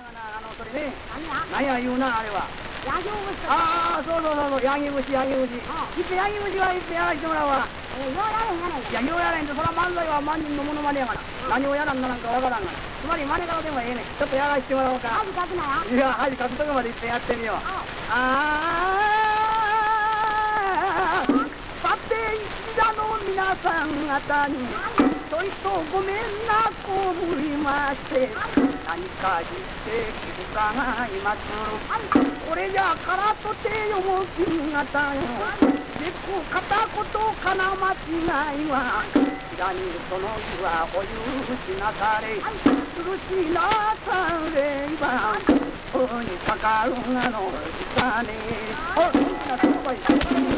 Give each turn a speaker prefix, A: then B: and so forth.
A: がな、それね、
B: 何や
A: 何や言うな、あれは。
B: ヤギオムシ。
A: ああ、そうそうそうそう、ヤギ節、ヤギ節。いっぺんヤギ節はいっぺんやらしてもらうわ。
B: ようやれんやないか。
A: いや、ようやらへんと、そら漫才は万人のものまねやがな。何をやらんならんかわからんがな。つまり真似からでもええねん。ちょっとやらしてもらおうか。
B: 恥かくなや。
A: いや、恥かくとこまでいっぺんやってみよう。ああ、さて、一座の皆さん方に、ちょいとごめんなこぶりまして、何かして気づかがいます。これじゃからとてよも金型よ。でこ片言かな間違いは、知らにその日はお許しなされ。許しなされば、おにかかるがのいかね。あ、そんなすごい。